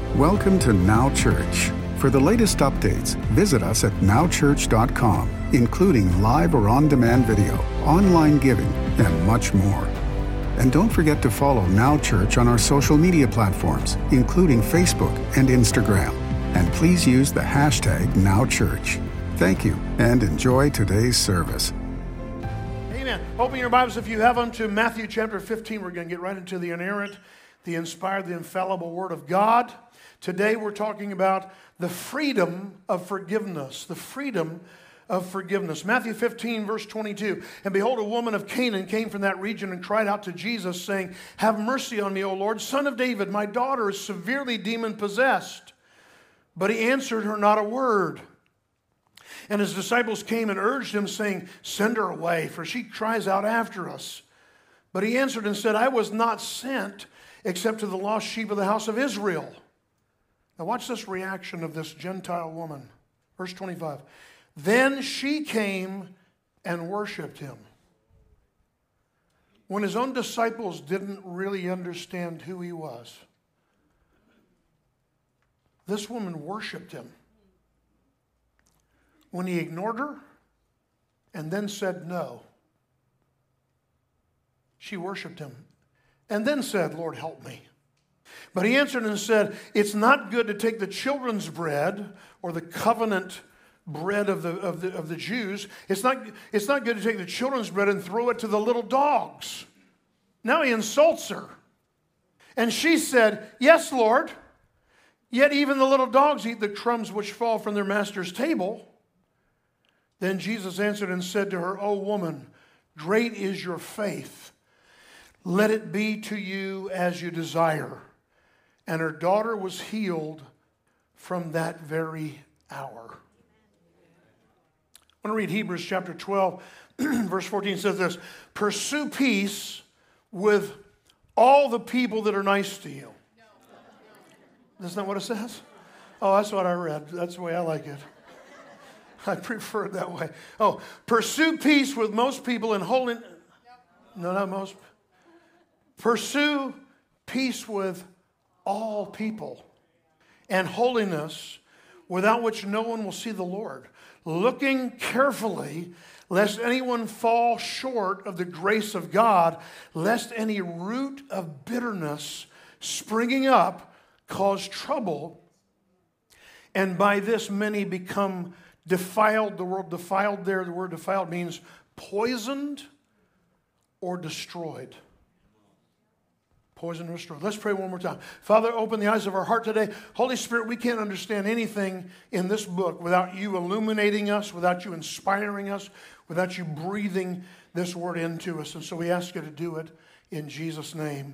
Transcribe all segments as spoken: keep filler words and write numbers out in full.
Welcome to Now Church. For the latest updates, visit us at now church dot com, including live or on-demand video, online giving, and much more. And don't forget to follow Now Church on our social media platforms, including Facebook and Instagram. And please use the hashtag NowChurch. Thank you, and enjoy today's service. Amen. Open your Bibles, if you have them, to Matthew chapter fifteen. We're going to get right into the inerrant, the inspired, the infallible Word of God. Today we're talking about the freedom of forgiveness. The freedom of forgiveness. Matthew fifteen, verse twenty-two. And behold, a woman of Canaan came from that region and cried out to Jesus, saying, "Have mercy on me, O Lord, Son of David. My daughter is severely demon-possessed." But he answered her not a word. And his disciples came and urged him, saying, "Send her away, for she cries out after us." But he answered and said, "I was not sent except to the lost sheep of the house of Israel." Now watch this reaction of this Gentile woman. Verse twenty-five. Then she came and worshiped him. When his own disciples didn't really understand who he was, this woman worshiped him. When he ignored her and then said no, she worshiped him and then said, "Lord, help me." But he answered and said, "It's not good to take the children's bread," or the covenant bread of the, of the, of the Jews. It's not, it's not good to take the children's bread and throw it to the little dogs. Now he insults her. And she said, "Yes, Lord. Yet even the little dogs eat the crumbs which fall from their master's table." Then Jesus answered and said to her, "O woman, great is your faith. Let it be to you as you desire." And her daughter was healed from that very hour. I want to read Hebrews chapter twelve, verse fourteen. Says this: "Pursue peace with all the people that are nice to you." Isn't that what it says? Oh, that's what I read. That's the way I like it. I prefer it that way. Oh, pursue peace with most people and holding. No, not most. Pursue peace with all people and holiness, without which no one will see the Lord. Looking carefully, lest anyone fall short of the grace of God, lest any root of bitterness springing up cause trouble, and by this many become defiled. The word defiled there, the word defiled means poisoned or destroyed. Poisoned or destroyed. Let's pray one more time. Father, open the eyes of our heart today. Holy Spirit, we can't understand anything in this book without you illuminating us, without you inspiring us, without you breathing this word into us. And so we ask you to do it in Jesus' name.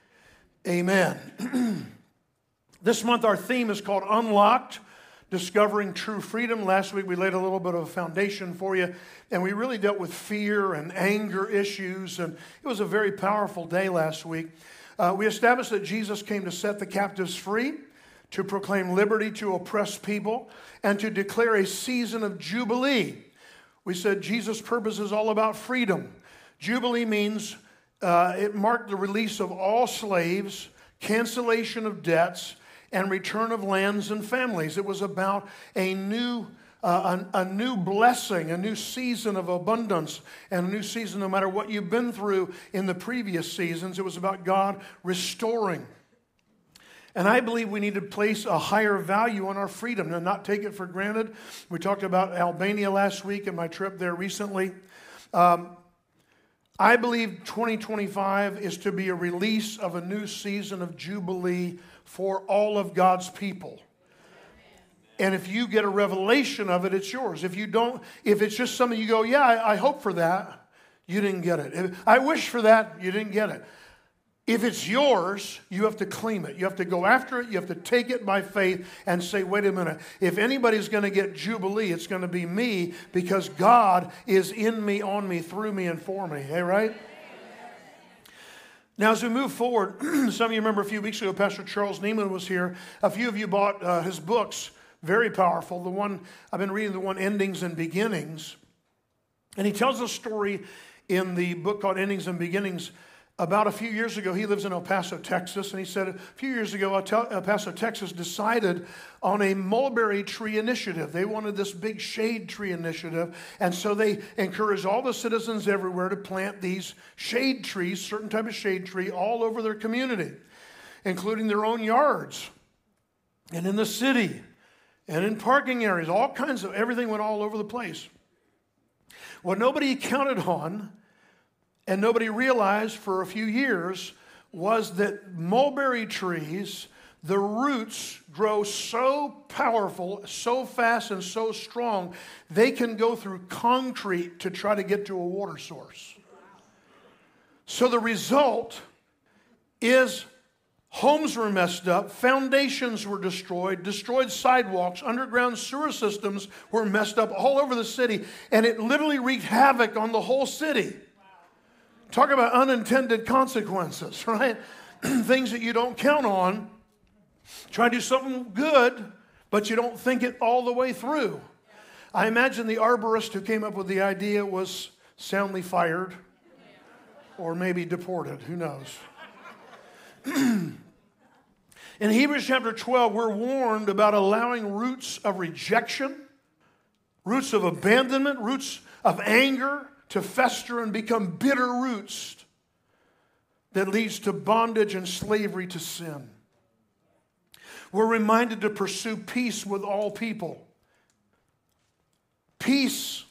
Amen. This month our theme is called Unlocked, Discovering True Freedom. Last week we laid a little bit of a foundation for you, and we really dealt with fear and anger issues, and it was a very powerful day last week. Uh, we established that Jesus came to set the captives free, to proclaim liberty to oppressed people, and to declare a season of jubilee. We said Jesus' purpose is all about freedom. Jubilee means uh, it marked the release of all slaves, cancellation of debts, and return of lands and families. It was about a new, uh, a, a new blessing, a new season of abundance, and a new season no matter what you've been through in the previous seasons. It was about God restoring. And I believe we need to place a higher value on our freedom and not take it for granted. We talked about Albania last week and my trip there recently. Um, I believe twenty twenty-five is to be a release of a new season of jubilee for all of God's people. And if you get a revelation of it, it's yours. If you don't, if it's just something you go, "Yeah, I, I hope for that," you didn't get it. If, "I wish for that," you didn't get it. If it's yours, you have to claim it. You have to go after it. You have to take it by faith and say, "Wait a minute. If anybody's going to get jubilee, it's going to be me, because God is in me, on me, through me, and for me." Hey, right? Now, as we move forward, some of you remember a few weeks ago, Pastor Charles Neiman was here. A few of you bought uh, his books, very powerful. The one, I've been reading the one, Endings and Beginnings. And he tells a story in the book called Endings and Beginnings About a few years ago, he lives in El Paso, Texas, and he said a few years ago, El Paso, Texas decided on a mulberry tree initiative. They wanted this big shade tree initiative, and so they encouraged all the citizens everywhere to plant these shade trees, certain type of shade tree, all over their community, including their own yards, and in the city, and in parking areas. All kinds of, everything went all over the place. What nobody counted on and nobody realized for a few years was that mulberry trees, the roots grow so powerful, so fast, and so strong, they can go through concrete to try to get to a water source. So the result is homes were messed up, foundations were destroyed, destroyed sidewalks, underground sewer systems were messed up all over the city, and it literally wreaked havoc on the whole city. Talk about unintended consequences, right? Things that you don't count on. Try to do something good, but you don't think it all the way through. I imagine the arborist who came up with the idea was soundly fired or maybe deported. Who knows? In Hebrews chapter twelve, we're warned about allowing roots of rejection, roots of abandonment, roots of anger, to fester and become bitter roots that leads to bondage and slavery to sin. We're reminded to pursue peace with all people. Peace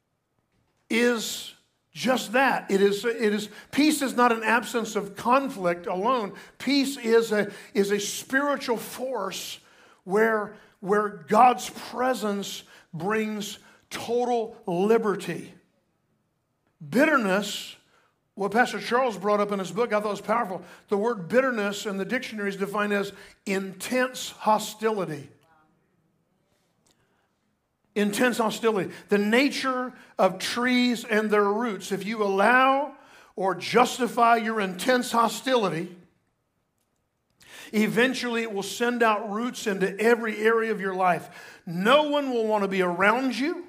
is just that. It is, it is, peace is not an absence of conflict alone. Peace is a, is a spiritual force where, where God's presence brings total liberty. Bitterness, what Pastor Charles brought up in his book, I thought was powerful. The word bitterness in the dictionary is defined as intense hostility. Intense hostility. The nature of trees and their roots. If you allow or justify your intense hostility, eventually it will send out roots into every area of your life. No one will want to be around you.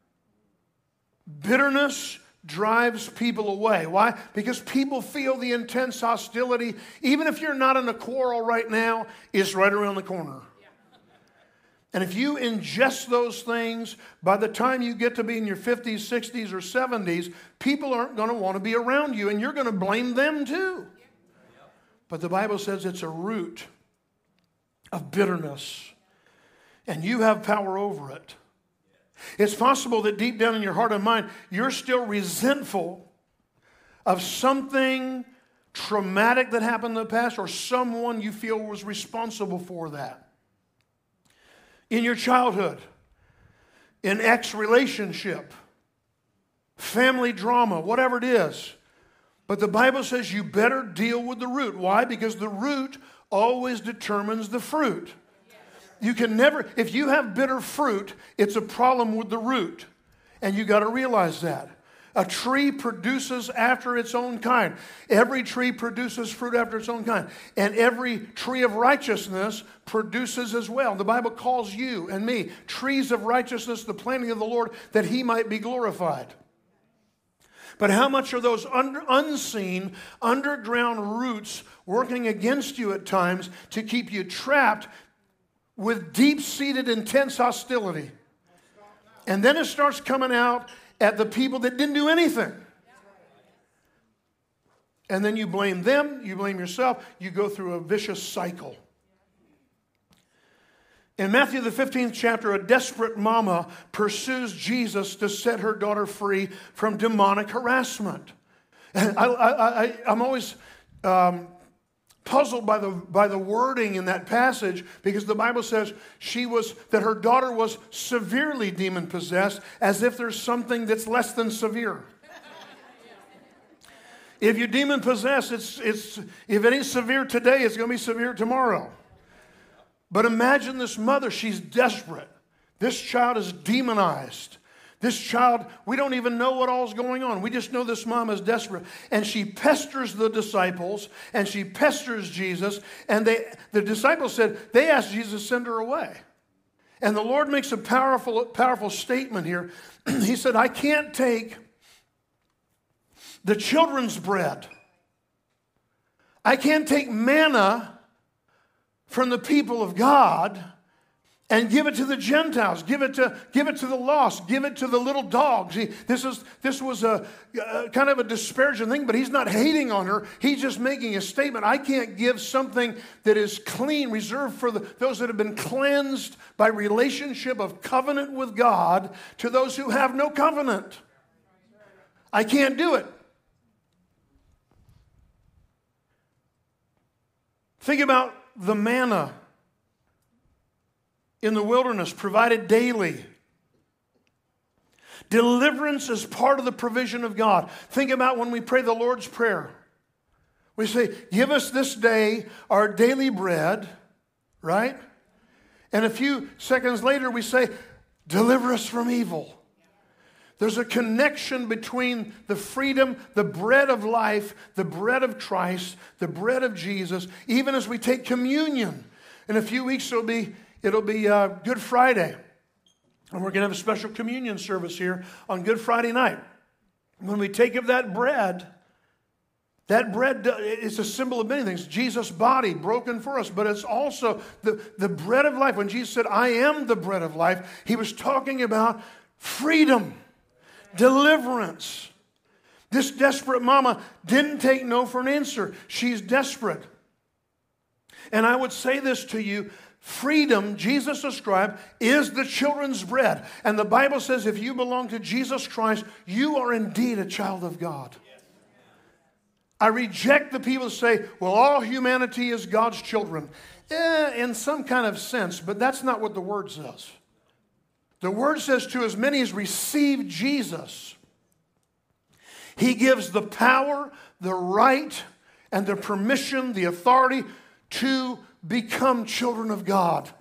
Bitterness drives people away. Why? Because people feel the intense hostility, even if you're not in a quarrel right now, it's right around the corner. And if you ingest those things, by the time you get to be in your fifties, sixties, or seventies, people aren't going to want to be around you, and you're going to blame them too. But the Bible says it's a root of bitterness, and you have power over it. It's possible that deep down in your heart and mind, you're still resentful of something traumatic that happened in the past or someone you feel was responsible for that. In your childhood, in ex-relationship, family drama, whatever it is. But the Bible says you better deal with the root. Why? Because the root always determines the fruit. You can never, if you have bitter fruit, it's a problem with the root. And you got to realize that. A tree produces after its own kind. Every tree produces fruit after its own kind. And every tree of righteousness produces as well. The Bible calls you and me trees of righteousness, the planting of the Lord, that He might be glorified. But how much are those under, unseen, underground roots working against you at times to keep you trapped with deep-seated, intense hostility? And then it starts coming out at the people that didn't do anything. And then you blame them, you blame yourself, you go through a vicious cycle. In Matthew the fifteenth chapter, a desperate mama pursues Jesus to set her daughter free from demonic harassment. And I, I, I, I'm always um, puzzled by the, by the wording in that passage, because the Bible says she was, that her daughter was severely demon-possessed, as if there's something that's less than severe. If you're demon-possessed, it's, it's, if it ain't severe today, it's going to be severe tomorrow. But imagine this mother, she's desperate. This child is demonized. This child, we don't even know what all's going on. We just know this mom is desperate. And she pesters the disciples, and she pesters Jesus. And they, the disciples said, they asked Jesus to send her away. And the Lord makes a powerful, powerful statement here. He said, I can't take the children's bread I can't take manna from the people of God and give it to the Gentiles, give it to, give it to the lost, give it to the little dogs. He, this, is, this was a, a kind of a disparaging thing, but he's not hating on her. He's just making a statement. I can't give something that is clean, reserved for the, those that have been cleansed by relationship of covenant with God to those who have no covenant. I can't do it. Think about the manna in the wilderness, provided daily. Deliverance is part of the provision of God. Think about when we pray the Lord's Prayer. We say, give us this day our daily bread, right? And a few seconds later we say, deliver us from evil. There's a connection between the freedom, the bread of life, the bread of Christ, the bread of Jesus, even as we take communion. In a few weeks it'll be It'll be uh, Good Friday, and we're going to have a special communion service here on Good Friday night. When we take of that bread, that bread is a symbol of many things. Jesus' body broken for us, but it's also the, the bread of life. When Jesus said, I am the bread of life, he was talking about freedom, deliverance. This desperate mama didn't take no for an answer. She's desperate. And I would say this to you, freedom, Jesus described, is the children's bread. And the Bible says if you belong to Jesus Christ, you are indeed a child of God. I reject the people that say, well, all humanity is God's children. Eh, in some kind of sense, but that's not what the Word says. The Word says to as many as receive Jesus, He gives the power, the right, and the permission, the authority to become children of God.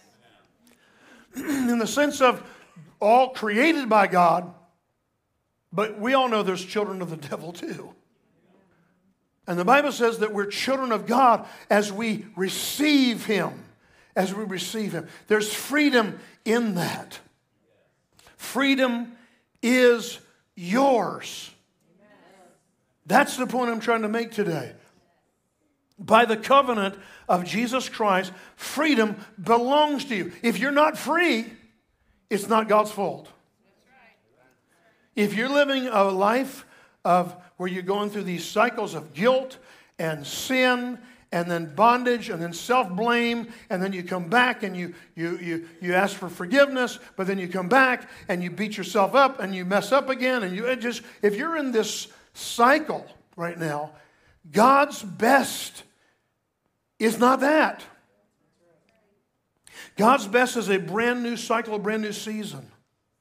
In the sense of all created by God, but we all know there's children of the devil too. And the Bible says that we're children of God as we receive Him. As we receive Him. There's freedom in that. Freedom is yours. That's the point I'm trying to make today. By the covenant of Jesus Christ, freedom belongs to you. If you're not free, it's not God's fault. If you're living a life of where you're going through these cycles of guilt and sin and then bondage and then self-blame, and then you come back and you, you, you, you ask for forgiveness, but then you come back and you beat yourself up and you mess up again, and you it just if you're in this cycle right now, God's best is not that. God's best is a brand new cycle, a brand new season.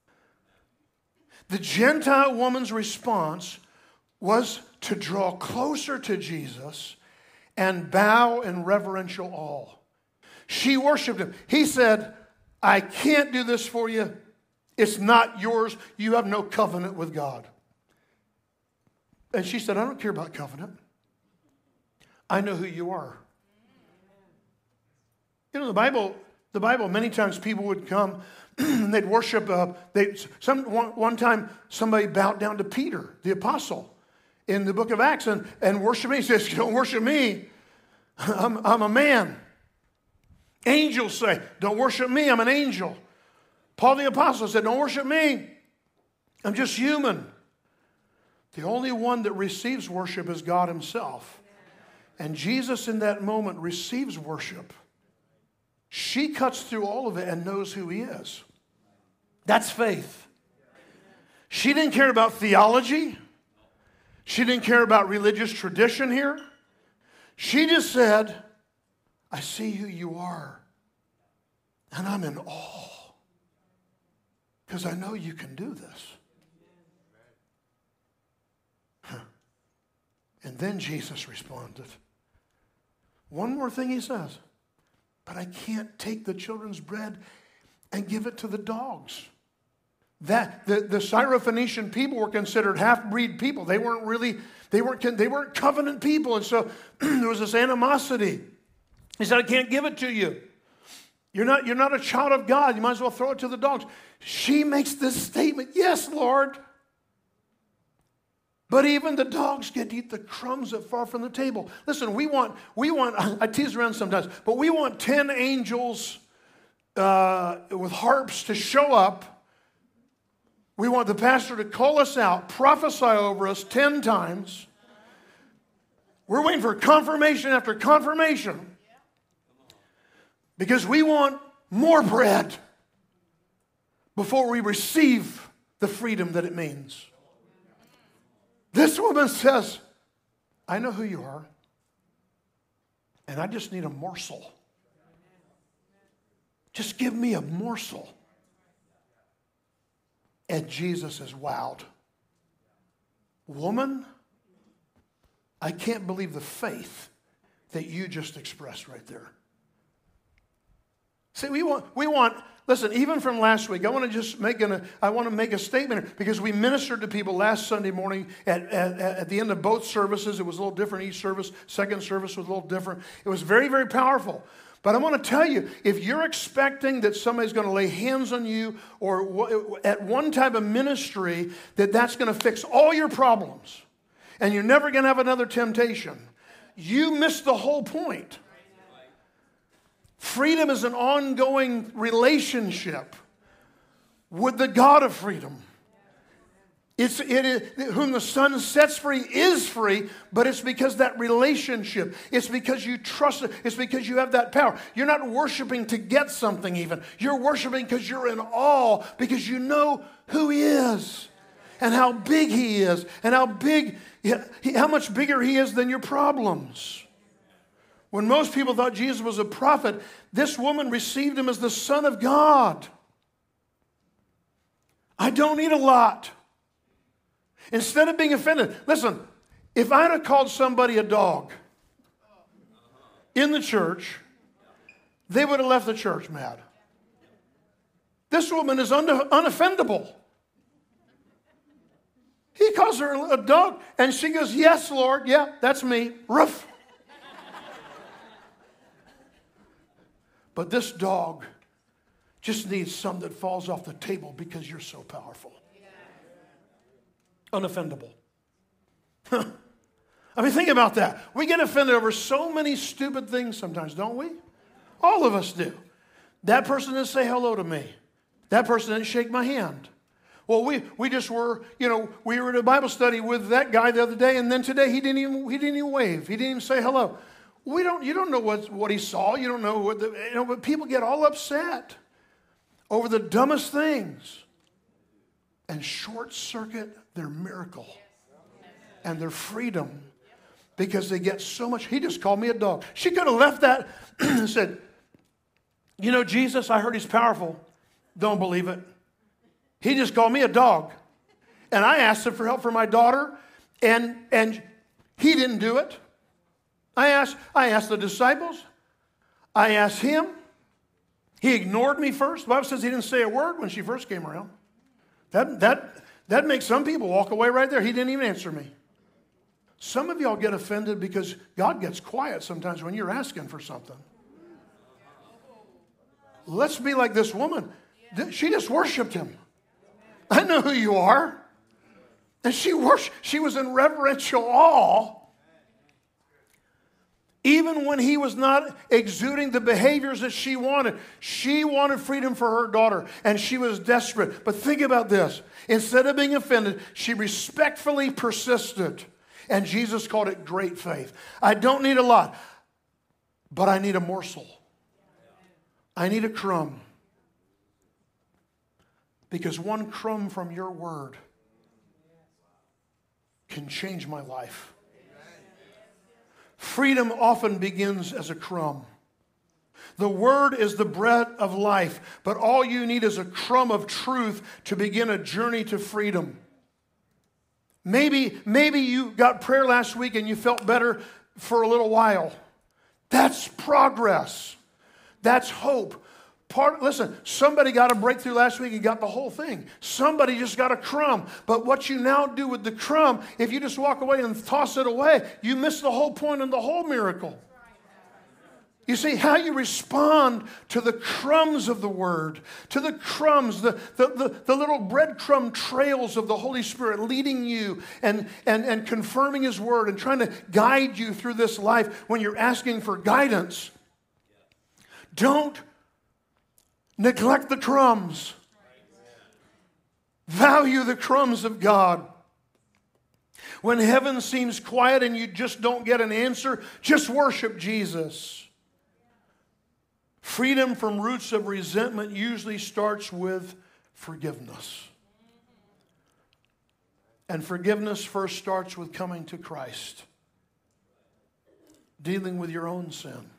The Gentile woman's response was to draw closer to Jesus and bow in reverential awe. She worshiped Him. He said, I can't do this for you. It's not yours. You have no covenant with God. And she said, I don't care about covenant. I know who you are. You know, the Bible, the Bible, many times people would come and they'd worship. Uh, they some one, one time somebody bowed down to Peter, the apostle, in the book of Acts, and, and worship me. He says, don't worship me. I'm, I'm a man. Angels say, don't worship me. I'm an angel. Paul the apostle said, don't worship me. I'm just human. The only one that receives worship is God Himself. And Jesus in that moment receives worship. She cuts through all of it and knows who He is. That's faith. She didn't care about theology. She didn't care about religious tradition here. She just said, I see who you are. And I'm in awe. Because I know you can do this. Huh. And then Jesus responded. One more thing He says. But I can't take the children's bread and give it to the dogs. That the, the Syrophoenician people were considered half-breed people. They weren't really, they weren't, they weren't covenant people. And so there was this animosity. He said, I can't give it to you. You're not, you're not a child of God. You might as well throw it to the dogs. She makes this statement, yes, Lord. But even the dogs get to eat the crumbs that fall from the table. Listen, we want, we want, I tease around sometimes, but we want ten angels uh, with harps to show up. We want the pastor to call us out, prophesy over us ten times. We're waiting for confirmation after confirmation because we want more bread before we receive the freedom that it means. This woman says, I know who you are, and I just need a morsel. Just give me a morsel. And Jesus is wowed. Woman, I can't believe the faith that you just expressed right there. See, we want, we want, listen, even from last week, I want to just make an, I want to make a statement because we ministered to people last Sunday morning at, at, at the end of both services. It was a little different each service. Second service was a little different. It was very, very powerful. But I want to tell you, if you're expecting that somebody's going to lay hands on you or at one type of ministry, that that's going to fix all your problems and you're never going to have another temptation, you missed the whole point. Freedom is an ongoing relationship with the God of freedom. It's, it is, whom the Son sets free is free, but it's because that relationship. It's because you trust it. It's because you have that power. You're not worshiping to get something even. You're worshiping because you're in awe, because you know who He is and how big He is and how big, how much bigger He is than your problems. When most people thought Jesus was a prophet, this woman received Him as the Son of God. I don't need a lot. Instead of being offended, listen, if I'd have called somebody a dog in the church, they would have left the church mad. This woman is un- unoffendable. He calls her a dog, and she goes, yes, Lord, yeah, that's me, roof. But this dog just needs some that falls off the table because you're so powerful. Unoffendable. I mean, think about that. We get offended over so many stupid things sometimes, don't we? All of us do. That person didn't say hello to me. That person didn't shake my hand. Well, we, we just were, you know, we were in a Bible study with that guy the other day, and then today he didn't even he didn't even wave. He didn't even say hello. We don't. You don't know what, what he saw. You don't know what the, you know. But people get all upset over the dumbest things and short circuit their miracle and their freedom because they get so much. He just called me a dog. She could have left that and said, you know, Jesus, I heard He's powerful. Don't believe it. He just called me a dog. And I asked Him for help for my daughter, and, and He didn't do it. I asked, I asked the disciples. I asked Him. He ignored me first. The Bible says He didn't say a word when she first came around. That, that, that makes some people walk away right there. He didn't even answer me. Some of y'all get offended because God gets quiet sometimes when you're asking for something. Let's be like this woman. She just worshiped Him. I know who you are. And she worshiped. She was in reverential awe. Even when He was not exuding the behaviors that she wanted. She wanted freedom for her daughter, and she was desperate. But think about this. Instead of being offended, she respectfully persisted. And Jesus called it great faith. I don't need a lot, but I need a morsel. I need a crumb. Because one crumb from your word can change my life. Freedom often begins as a crumb. The word is the bread of life, but all you need is a crumb of truth to begin a journey to freedom. Maybe, maybe you got prayer last week and you felt better for a little while. That's progress. That's hope. Part, listen, somebody got a breakthrough last week and got the whole thing. Somebody just got a crumb. But what you now do with the crumb, if you just walk away and toss it away, you miss the whole point and the whole miracle. You see, how you respond to the crumbs of the Word, to the crumbs, the, the, the, the little breadcrumb trails of the Holy Spirit leading you and, and, and confirming His Word and trying to guide you through this life when you're asking for guidance. Don't neglect the crumbs. Value the crumbs of God. When heaven seems quiet and you just don't get an answer, just worship Jesus. Freedom from roots of resentment usually starts with forgiveness. And forgiveness first starts with coming to Christ, dealing with your own sin.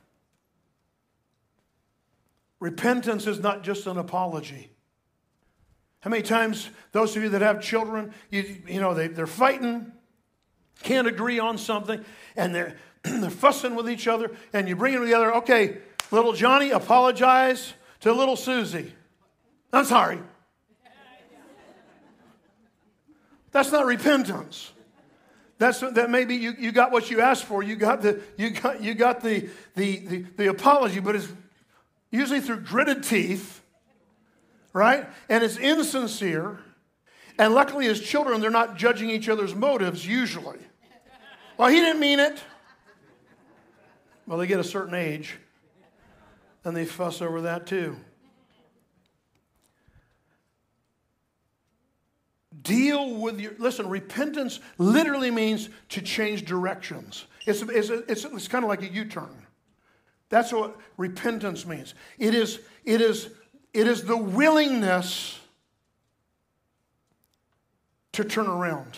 Repentance is not just an apology. How many times those of you that have children, you, you know, they, they're fighting, can't agree on something, and they're, they're fussing with each other, and you bring them together, okay, little Johnny, apologize to little Susie. I'm sorry. That's not repentance. That's that maybe you, you got what you asked for. You got the you got you got the the the, the apology, but it's usually through gritted teeth, right? And it's insincere. And luckily, as children, they're not judging each other's motives usually. Well, he didn't mean it. Well, they get a certain age. And they fuss over that too. Deal with your, listen, repentance literally means to change directions. It's, it's, it's, it's kind of like a U-turn. That's what repentance means. It is, it is, it is the willingness to turn around.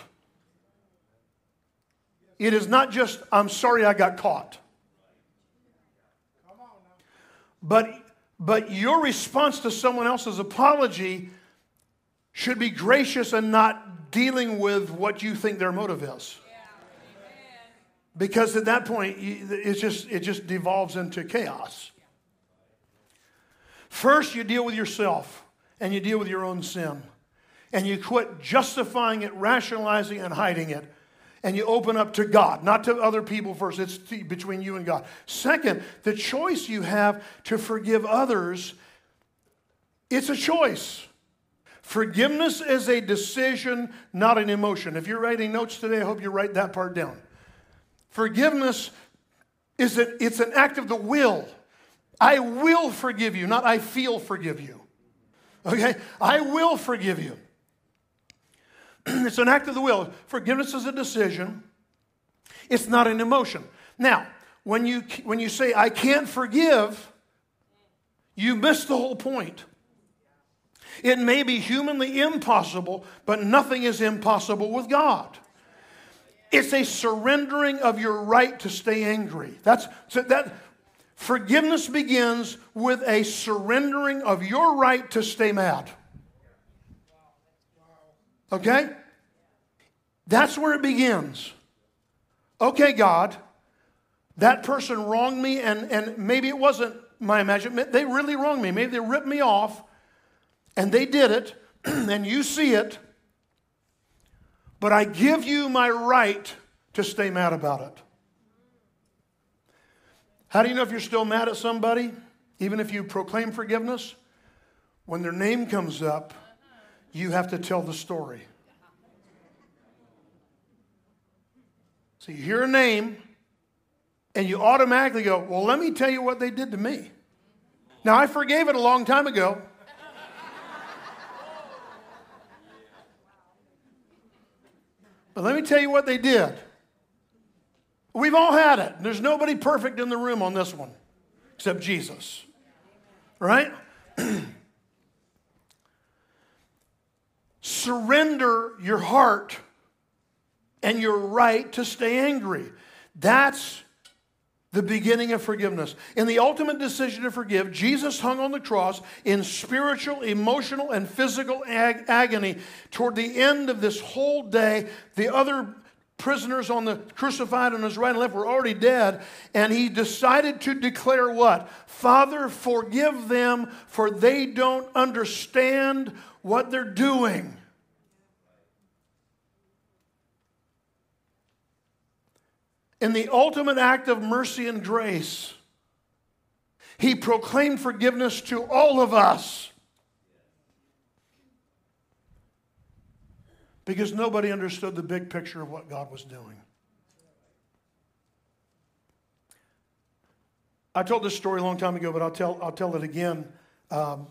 It is not just, I'm sorry I got caught. But, but your response to someone else's apology should be gracious and not dealing with what you think their motive is. Yeah. Because at that point, it's just, it just devolves into chaos. First, you deal with yourself and you deal with your own sin. And you quit justifying it, rationalizing, and hiding it. And you open up to God, not to other people first. It's between you and God. Second, the choice you have to forgive others, it's a choice. Forgiveness is a decision, not an emotion. If you're writing notes today, I hope you write that part down. Forgiveness is a, it's an act of the will. I will forgive you, not I feel forgive you. Okay? I will forgive you. It's an act of the will. Forgiveness is a decision. It's not an emotion. Now, when you, when you say, I can't forgive, you miss the whole point. It may be humanly impossible, but nothing is impossible with God. It's a surrendering of your right to stay angry. That's so that forgiveness begins with a surrendering of your right to stay mad. Okay? That's where it begins. Okay, God, that person wronged me, and, and maybe it wasn't my imagination. They really wronged me. Maybe they ripped me off, and they did it, and you see it. But I give you my right to stay mad about it. How do you know if you're still mad at somebody, even if you proclaim forgiveness? When their name comes up, you have to tell the story. So you hear a name, and you automatically go, well, let me tell you what they did to me. Now, I forgave it a long time ago. But let me tell you what they did. We've all had it. There's nobody perfect in the room on this one, except Jesus. Right? Surrender your heart and your right to stay angry. That's the beginning of forgiveness. In the ultimate decision to forgive, Jesus hung on the cross in spiritual, emotional, and physical ag- agony. Toward the end of this whole day, the other prisoners on the crucified on his right and left were already dead, and he decided to declare what? Father, forgive them, for they don't understand what they're doing. In the ultimate act of mercy and grace, He proclaimed forgiveness to all of us. Because nobody understood the big picture of what God was doing. I told this story a long time ago, but I'll tell, I'll tell it again. Um,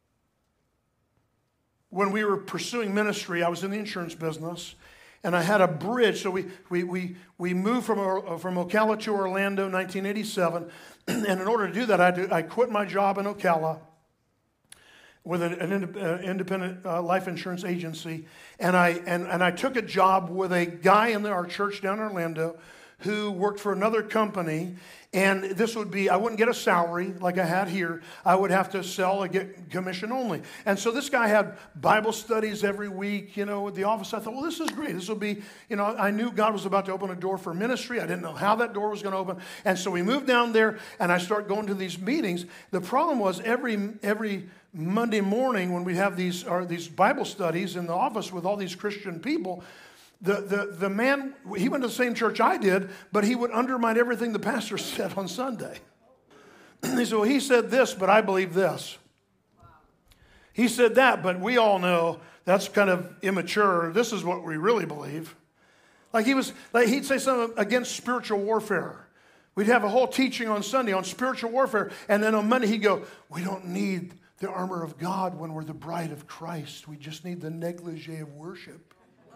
when we were pursuing ministry, I was in the insurance business, and I had a bridge. So we we we, we moved from, from Ocala to Orlando in nineteen eighty-seven. And in order to do that, I, did, I quit my job in Ocala with an, an independent uh, life insurance agency. And I, and, and I took a job with a guy in our church down in Orlando who worked for another company. And this would be, I wouldn't get a salary like I had here. I would have to sell and get commission only. And so this guy had Bible studies every week, you know, at the office. I thought, well, this is great. This will be, you know, I knew God was about to open a door for ministry. I didn't know how that door was going to open. And so we moved down there, and I started going to these meetings. The problem was every every Monday morning when we have these, or these Bible studies in the office with all these Christian people, The, the, the man, he went to the same church I did, but he would undermine everything the pastor said on Sunday. He said, well, he said this, but I believe this. Wow. He said that, but we all know that's kind of immature. This is what we really believe. Like he was, like he'd say something against spiritual warfare. We'd have a whole teaching on Sunday on spiritual warfare, and then on Monday he'd go, we don't need the armor of God when we're the bride of Christ. We just need the negligee of worship.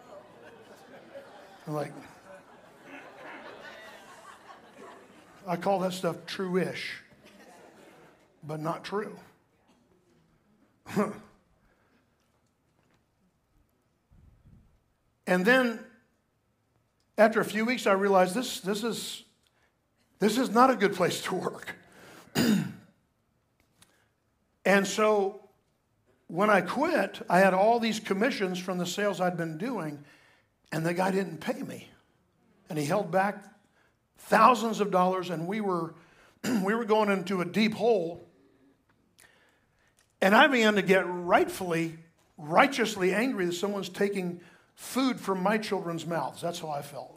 I'm like, I call that stuff true-ish, but not true. And then, after a few weeks, I realized this, this is, this is not a good place to work. And so, when I quit, I had all these commissions from the sales I'd been doing, and the guy didn't pay me. And he held back thousands of dollars, and we were we were going into a deep hole. And I began to get rightfully, righteously angry that someone's taking food from my children's mouths. That's how I felt.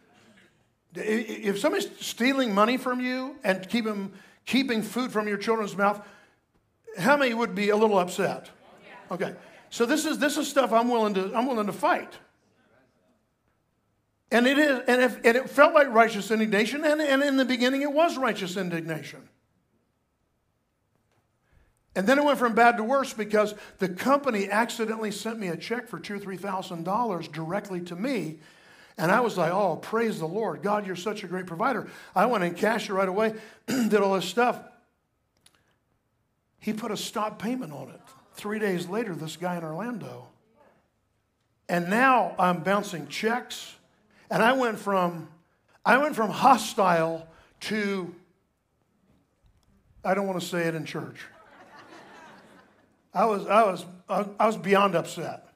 If somebody's stealing money from you and keep them, keeping food from your children's mouth, how many would be a little upset? Okay. So this is this is stuff I'm willing to I'm willing to fight. And it is, and, if, and it felt like righteous indignation, and, and in the beginning it was righteous indignation. And then it went from bad to worse because the company accidentally sent me a check for two or three thousand dollars directly to me, and I was like, "Oh, praise the Lord, God, you're such a great provider." I went and cashed it right away, did all this stuff. He put a stop payment on it. Three days later, this guy in Orlando, and now I'm bouncing checks. And I went from, I went from hostile to, I don't want to say it in church. I was, I was, I was beyond upset.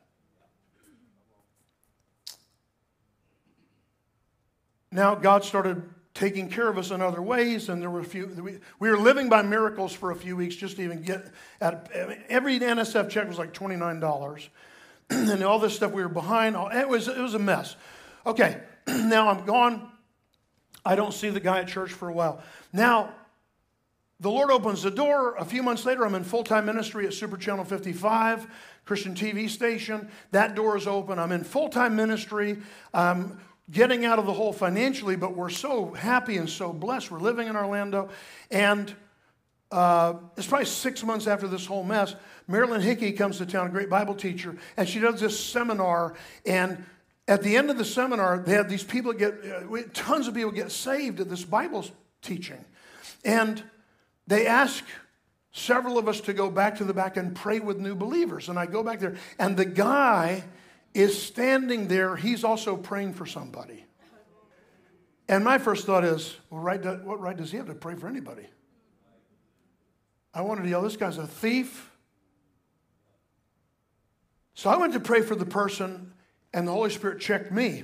Now God started taking care of us in other ways, and there were a few. We, we were living by miracles for a few weeks just to even get at. I mean, every N S F check was like twenty-nine dollars, and all this stuff we were behind. It was it was a mess. Okay, now I'm gone. I don't see the guy at church for a while. Now, the Lord opens the door. A few months later, I'm in full-time ministry at Super Channel fifty-five, Christian T V station. That door is open. I'm in full-time ministry. I'm getting out of the hole financially, but we're so happy and so blessed. We're living in Orlando. And uh, it's probably six months after this whole mess, Marilyn Hickey comes to town, a great Bible teacher, and she does this seminar. And at the end of the seminar, they had these people get, uh, tons of people get saved at this Bible teaching. And they ask several of us to go back to the back and pray with new believers. And I go back there, and the guy is standing there. He's also praying for somebody. And my first thought is, well, right, what right does he have to pray for anybody? I wanted to yell, this guy's a thief. So I went to pray for the person, and the Holy Spirit checked me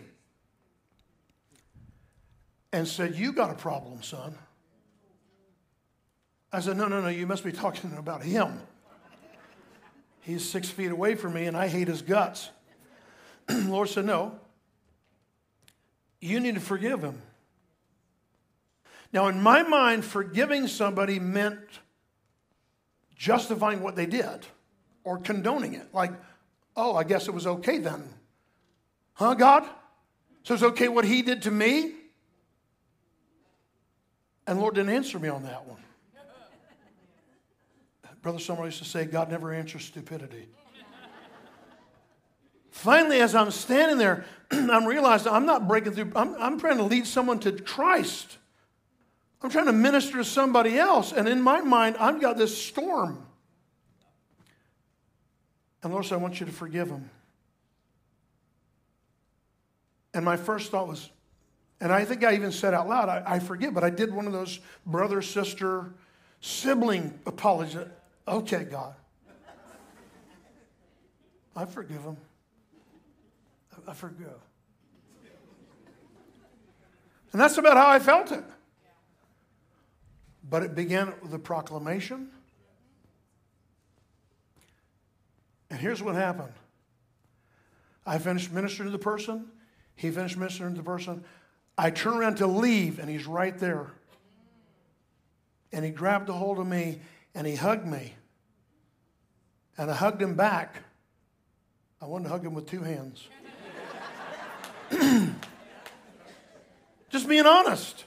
and said, you got a problem, son. I said, no, no, no, you must be talking about him. He's six feet away from me, and I hate his guts. The Lord said, no, you need to forgive him. Now, in my mind, forgiving somebody meant justifying what they did or condoning it. Like, oh, I guess it was okay then. Huh, God? So it's okay what he did to me? And the Lord didn't answer me on that one. Brother Summer used to say, God never answers stupidity. Finally, as I'm standing there, I'm realizing I'm not breaking through. I'm, I'm trying to lead someone to Christ. I'm trying to minister to somebody else. And in my mind, I've got this storm. And the Lord said, I want you to forgive him. And my first thought was, and I think I even said out loud, I, I forgive, but I did one of those brother, sister, sibling apologies. Okay, God. I forgive him. I, I forgive. And that's about how I felt it. But it began with a proclamation. And here's what happened. I finished ministering to the person. He finished ministering to the person. I turn around to leave, and he's right there. And he grabbed a hold of me, and he hugged me. And I hugged him back. I wanted to hug him with two hands. Just being honest.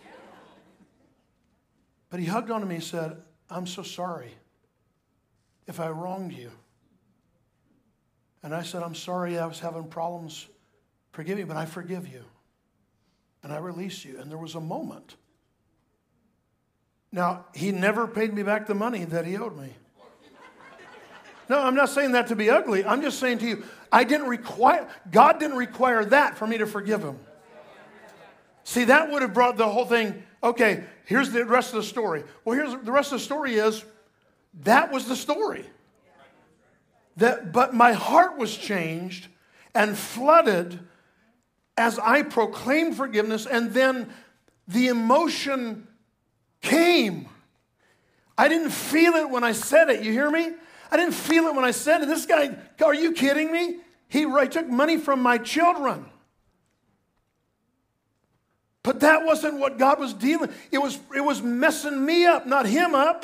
But he hugged onto me and said, I'm so sorry if I wronged you. And I said, I'm sorry I was having problems forgiving, but I forgive you. And I release you. And there was a moment. Now, he never paid me back the money that he owed me. No, I'm not saying that to be ugly. I'm just saying to you, I didn't require, God didn't require that for me to forgive him. See, that would have brought the whole thing, okay, here's the rest of the story. Well, here's the rest of the story is, that was the story. That, but my heart was changed and flooded as I proclaimed forgiveness, and then the emotion came. I didn't feel it when I said it. You hear me? I didn't feel it when I said it. This guy, are you kidding me? He, he took money from my children. But that wasn't what God was dealing. It was, it was messing me up, not him up.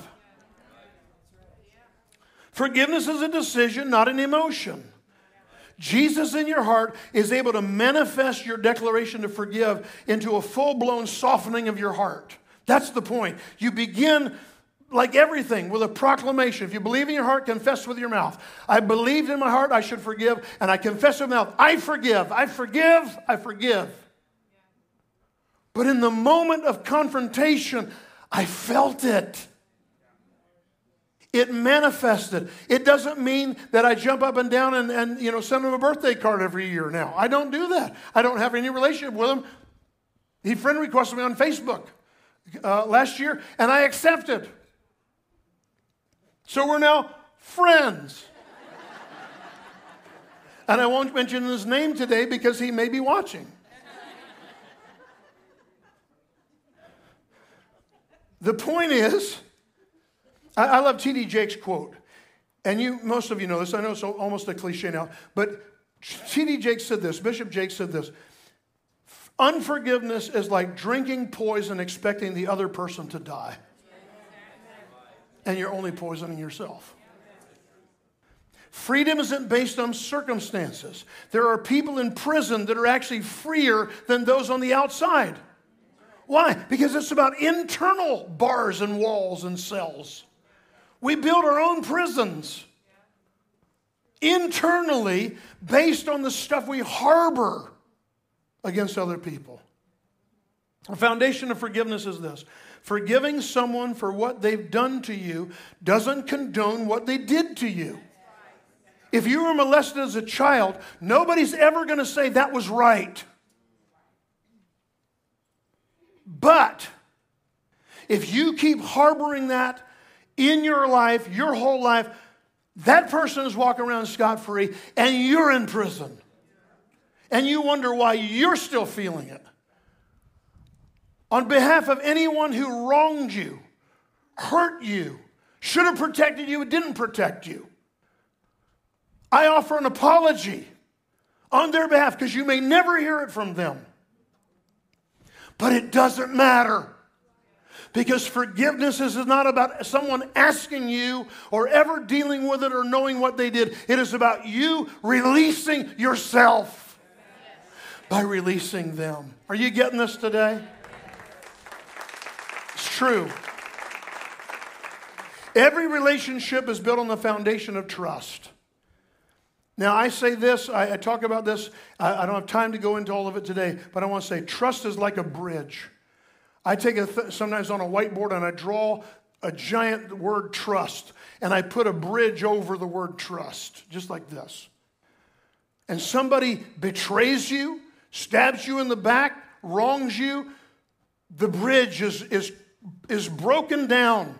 Forgiveness is a decision, not an emotion. Jesus in your heart is able to manifest your declaration to forgive into a full-blown softening of your heart. That's the point. You begin, like everything, with a proclamation. If you believe in your heart, confess with your mouth. I believed in my heart I should forgive, and I confess with my mouth, I forgive, I forgive, I forgive. But in the moment of confrontation, I felt it. It manifested. It doesn't mean that I jump up and down and, and you know send him a birthday card every year now. I don't do that. I don't have any relationship with him. He friend requested me on Facebook uh, last year, and I accepted. So we're now friends. And I won't mention his name today because he may be watching. The point is, I, I love T D Jakes' quote. And you, most of you know this. I know it's almost a cliche now. But T D Jakes said this. Bishop Jakes said this. Unforgiveness is like drinking poison expecting the other person to die. And you're only poisoning yourself. Freedom isn't based on circumstances. There are people in prison that are actually freer than those on the outside. Why? Because it's about internal bars and walls and cells. We build our own prisons internally based on the stuff we harbor against other people. The foundation of forgiveness is this. Forgiving someone for what they've done to you doesn't condone what they did to you. If you were molested as a child, nobody's ever going to say that was right. But if you keep harboring that in your life, your whole life, that person is walking around scot-free and you're in prison. And you wonder why you're still feeling it. On behalf of anyone who wronged you, hurt you, should have protected you, didn't protect you, I offer an apology on their behalf because you may never hear it from them. But it doesn't matter Because forgiveness is not about someone asking you or ever dealing with it or knowing what they did. It is about you releasing yourself by releasing them. Are you getting this today? It's true. Every relationship is built on the foundation of trust. Now, I say this, I, I talk about this, I, I don't have time to go into all of it today, but I want to say trust is like a bridge. I take it th- sometimes on a whiteboard and I draw a giant word trust, and I put a bridge over the word trust, just like this. And somebody betrays you, stabs you in the back, wrongs you, the bridge is, is, is broken down.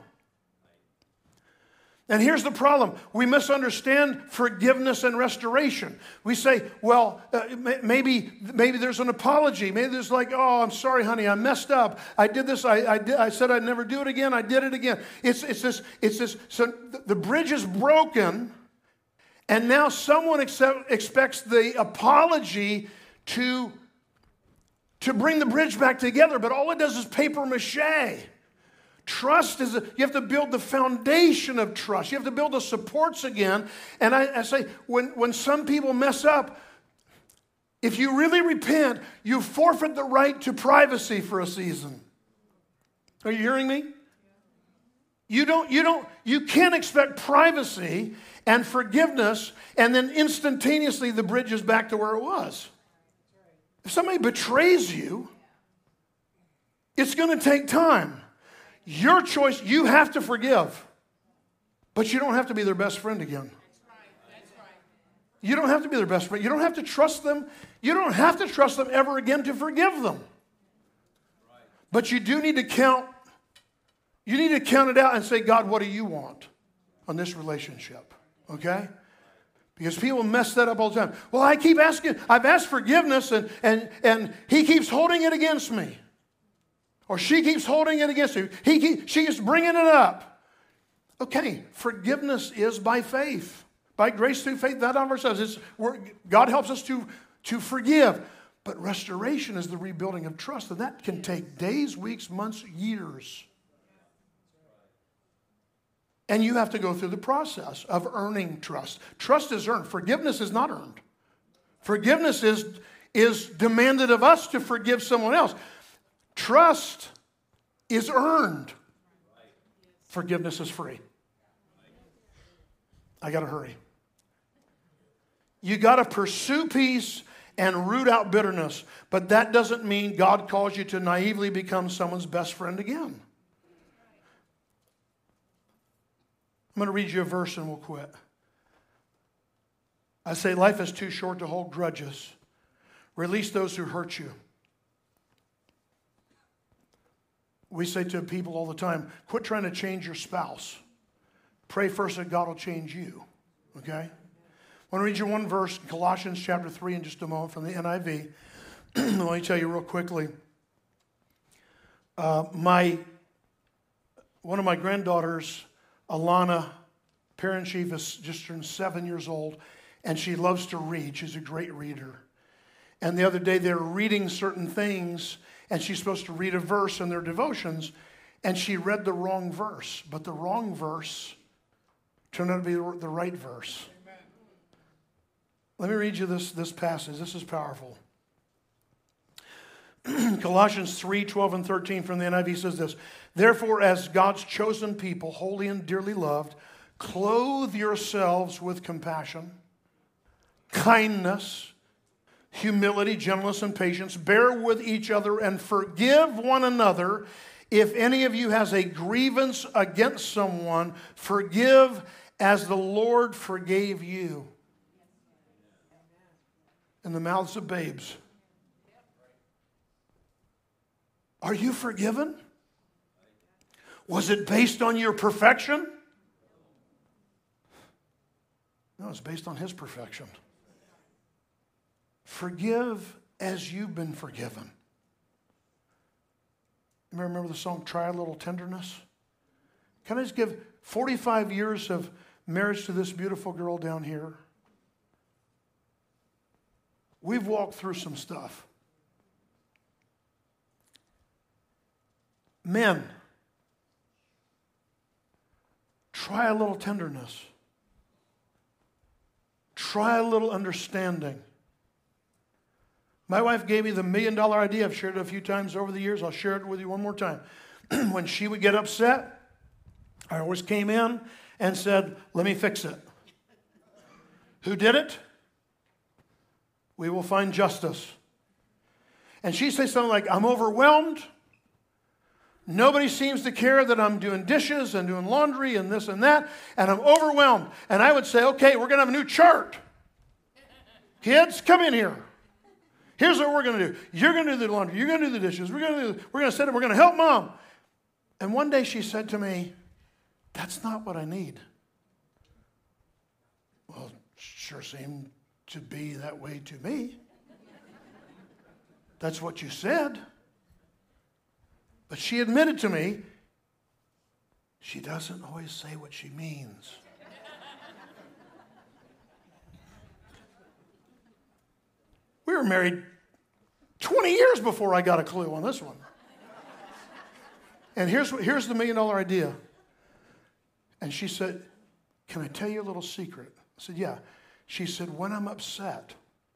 And here's the problem. We misunderstand forgiveness and restoration. We say, well, uh, maybe, maybe there's an apology. Maybe there's like, oh, I'm sorry, honey, I messed up. I did this. I, I, did, I said I'd never do it again. I did it again. It's, it's this, it's this. So the bridge is broken, and now someone accept, expects the apology to, to bring the bridge back together, but all it does is paper mache. Trust is, a, you have to build the foundation of trust. You have to build the supports again. And I, I say, when, when some people mess up, if you really repent, you forfeit the right to privacy for a season. Are you hearing me? You don't, you don't, you can't expect privacy and forgiveness and then instantaneously the bridge is back to where it was. If somebody betrays you, it's going to take time. Your choice, you have to forgive. But you don't have to be their best friend again. That's right. That's right. You don't have to be their best friend. You don't have to trust them. You don't have to trust them ever again to forgive them. But you do need to count, you need to count it out and say, God, what do you want on this relationship? Okay? Because people mess that up all the time. Well, I keep asking, I've asked forgiveness and, and, and he keeps holding it against me. Or she keeps holding it against you. He keep, she keeps bringing it up. Okay, forgiveness is by faith. By grace through faith, not of ourselves. It's, we're, God helps us to, to forgive. But restoration is the rebuilding of trust. And that can take days, weeks, months, years. And you have to go through the process of earning trust. Trust is earned. Forgiveness is not earned. Forgiveness is, is demanded of us to forgive someone else. Trust is earned. Forgiveness is free. I got to hurry. You got to pursue peace and root out bitterness. But that doesn't mean God calls you to naively become someone's best friend again. I'm going to read you a verse and we'll quit. I say life is too short to hold grudges. Release those who hurt you. We say to people all the time, quit trying to change your spouse. Pray first that God will change you. Okay? I want to read you one verse, Colossians chapter three in just a moment from the N I V. Let me tell you real quickly. Uh, my, one of my granddaughters, Alana, parent chief, is just turned seven years old, and she loves to read. She's a great reader. And the other day they were reading certain things, and she's supposed to read a verse in their devotions, and she read the wrong verse. But the wrong verse turned out to be the right verse. Amen. Let me read you this, this passage. This is powerful. Colossians three, twelve and thirteen from the N I V says this. Therefore, as God's chosen people, holy and dearly loved, clothe yourselves with compassion, kindness, humility, gentleness, and patience. Bear with each other and forgive one another. If any of you has a grievance against someone, forgive as the Lord forgave you. In the mouths of babes. Are you forgiven? Was it based on your perfection? No, it's based on His perfection. Forgive as you've been forgiven. You remember the song, Try a Little Tenderness? Can I just give forty-five years of marriage to this beautiful girl down here? We've walked through some stuff. Men, Try a little tenderness. Try a little understanding. My wife gave me the million dollar idea. I've shared it a few times over the years. I'll share it with you one more time. When she would get upset, I always came in and said, let me fix it. Who did it? We will find justice. And she'd say something like, I'm overwhelmed. Nobody seems to care that I'm doing dishes and doing laundry and this and that, and I'm overwhelmed. And I would say, okay, we're going to have a new chart. Kids, come in here. Here's what we're going to do. You're going to do the laundry. You're going to do the dishes. We're going to do, we're going to sit and we're going to help Mom. And one day she said to me, that's not what I need. Well, it sure seemed to be that way to me. That's what you said. But she admitted to me, she doesn't always say what she means. We were married twenty years before I got a clue on this one. And here's, here's the million dollar idea. And she said, can I tell you a little secret? I said, yeah. She said, when I'm upset,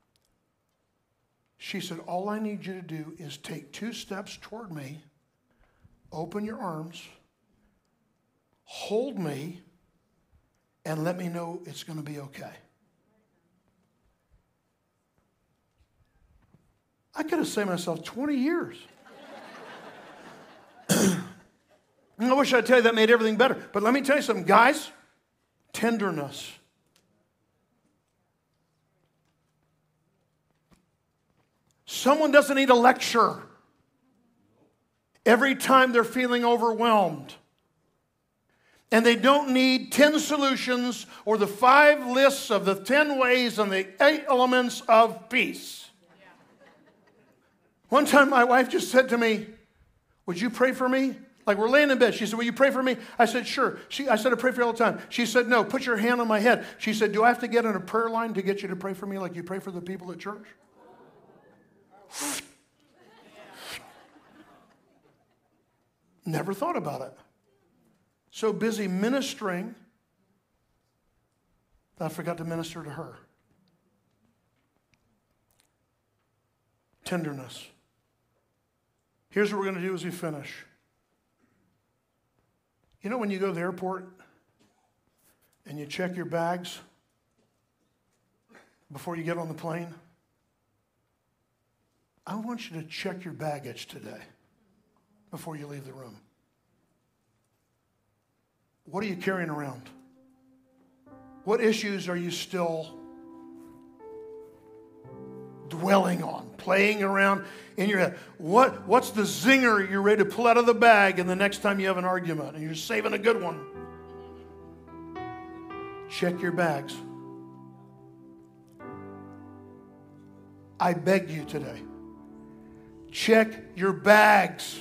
she said, all I need you to do is take two steps toward me, open your arms, hold me, and let me know it's going to be okay. I could have saved myself twenty years. I wish I'd tell you that made everything better. But let me tell you something, guys. Tenderness. Someone doesn't need a lecture every time they're feeling overwhelmed. And they don't need ten solutions or the five lists of the ten ways and the eight elements of peace. One time my wife just said to me, would you pray for me? Like we're laying in bed. She said, will you pray for me? I said, sure. She, I said, I pray for you all the time. She said, no, put your hand on my head. She said, do I have to get in a prayer line to get you to pray for me like you pray for the people at church? Never thought about it. So busy ministering that I forgot to minister to her. Tenderness. Here's what we're going to do as we finish. You know when you go to the airport and you check your bags before you get on the plane? I want you to check your baggage today before you leave the room. What are you carrying around? What issues are you still dwelling on, playing around in your head? What, what's the zinger you're ready to pull out of the bag and the next time you have an argument and you're saving a good one? Check your bags. I beg you today, check your bags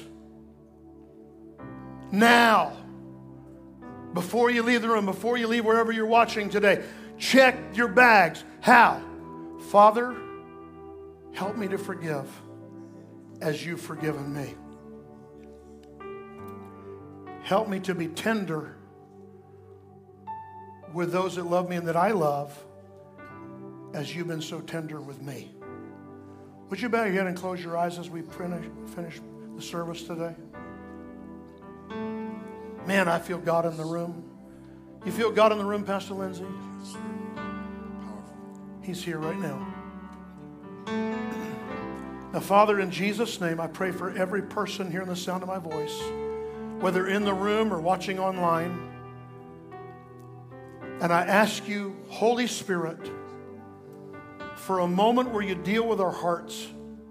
now. Before you leave the room, before you leave wherever you're watching today, check your bags. How? Father, help me to forgive as you've forgiven me. Help me to be tender with those that love me and that I love as you've been so tender with me. Would you bow your head and close your eyes as we finish, finish the service today? Man, I feel God in the room. You feel God in the room, Pastor Lindsay? He's here right now. Now, Father, in Jesus' name, I pray for every person hearing the sound of my voice, whether in the room or watching online. And I ask you, Holy Spirit, for a moment where you deal with our hearts,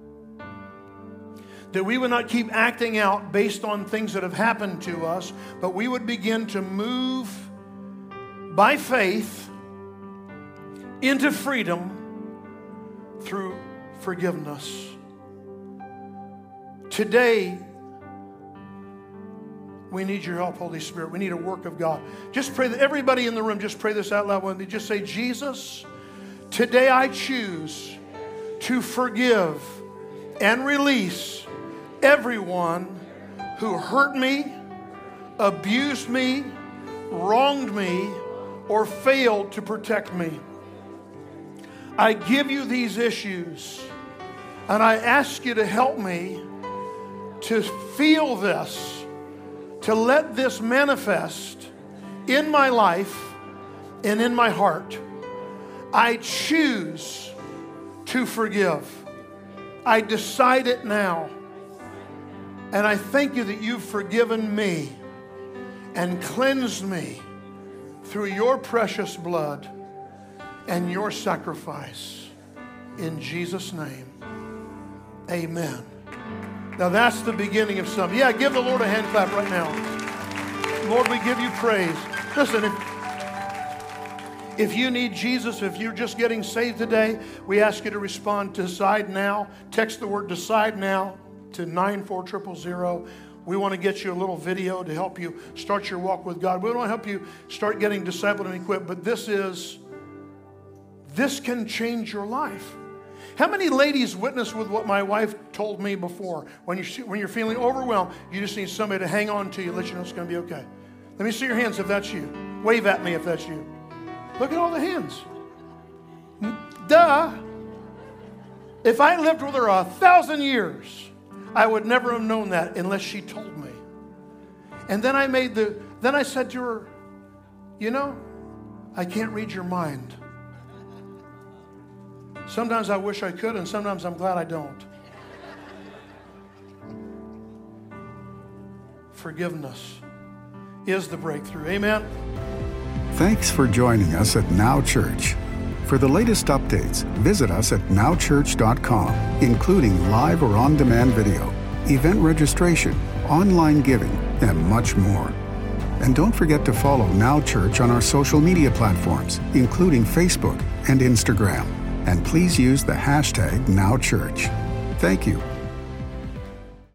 that we would not keep acting out based on things that have happened to us, but we would begin to move by faith into freedom through forgiveness. Today, we need your help, Holy Spirit. We need a work of God. Just pray that everybody in the room, just pray this out loud with me. Just say, Jesus, today I choose to forgive and release everyone who hurt me, abused me, wronged me or failed to protect me. I give you these issues, and I ask you to help me to feel this, to let this manifest in my life and in my heart. I choose to forgive. I decide it now. And I thank you that you've forgiven me and cleansed me through your precious blood and your sacrifice. In Jesus' name, amen. Now that's the beginning of something. Yeah, give the Lord a hand clap right now. Lord, we give you praise. Listen, if, if you need Jesus, if you're just getting saved today, we ask you to respond to Decide Now. Text the word Decide Now to nine four zero zero zero. We want to get you a little video to help you start your walk with God. We want to help you start getting discipled and equipped, but this is, this can change your life. How many ladies witness with what my wife told me before? When, you, when you're feeling overwhelmed, you just need somebody to hang on to you, let you know it's going to be okay. Let me see your hands if that's you. Wave at me if that's you. Look at all the hands. Duh. If I lived with her a thousand years, I would never have known that unless she told me. And then I made the, then I said to her, you know, I can't read your mind. Sometimes I wish I could, and sometimes I'm glad I don't. Forgiveness is the breakthrough. Amen. Thanks for joining us at Now Church. For the latest updates, visit us at now church dot com, including live or on-demand video, event registration, online giving, and much more. And don't forget to follow Now Church on our social media platforms, including Facebook and Instagram. And please use the hashtag Now Church. Thank you.